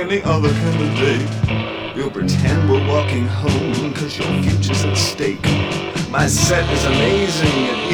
any other candidate. We'll pretend we're walking home, cause your future's at stake. My set is amazing.